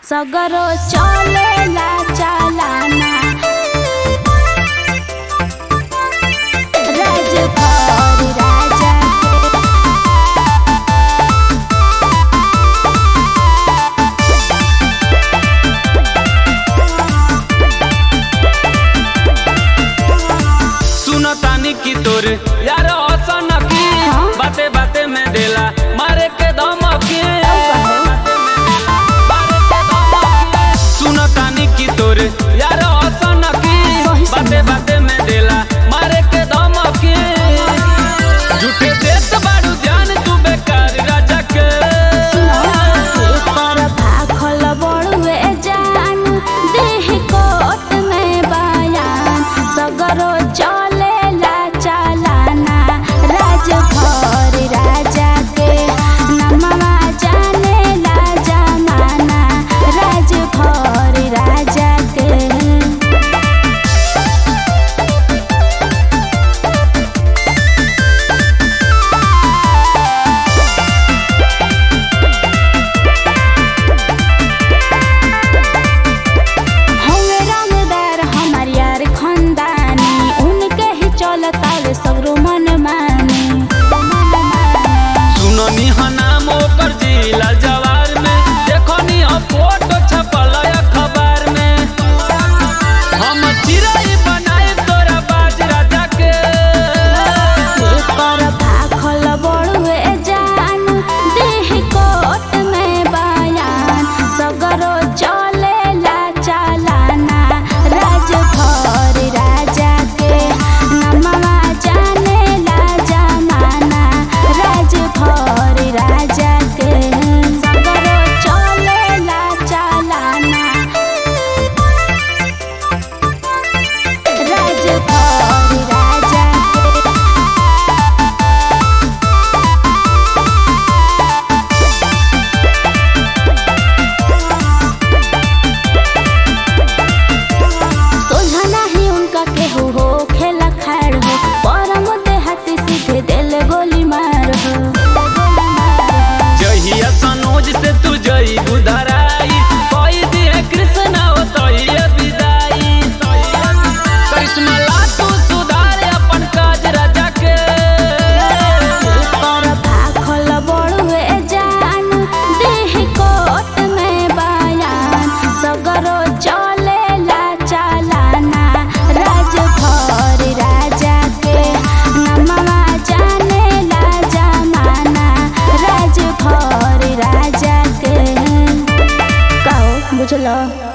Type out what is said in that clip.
सगरो चलेला चालाना राजभर राजा सुनतानी की तोर यार हसन की बाते बाते में देला मारे के धमकी सुनतानी की तोर यार हसन की बाते बाते में देला मारे के धमकी झूठे देत बाड़ू ध्यान तू बेकार राजा के कर भाखल बड़ुए जान देह कोट में बयान सगरो चलेला चालाना राजभर राजा के नमवा जानेला जमाना राजभर राजा के सगरो मन माने सुननी ह नाम ओकर जिला जवार में देखनी ह फोटो छपल अखबार में हम चिरई बनाए तोरा बाज राजा के कर भाखल बड़ुए जान देह कोट में बयान सगरो चलेला चालाना राजभर राजा के नमवा जानेला जमाना राजभर राजा के सगरो चलेला चालाना राजभर राजा सोझा नहीं उनका केहू हो खेला खाड़ हो परम देहाती सीधे दिल गोली मार हो जहिया सनोज से तू जई उधराई कोई दिए कृष्णा हो तोई विदाई करिश्मा ला तू सुधार अपन काज राजा के कर भाखल बड़ुए जान देह कोट में बयान सगरो चलेला चालाना राजभर राजा के नमवा जानेला जमाना राजभर राजा के कहो बुझलो।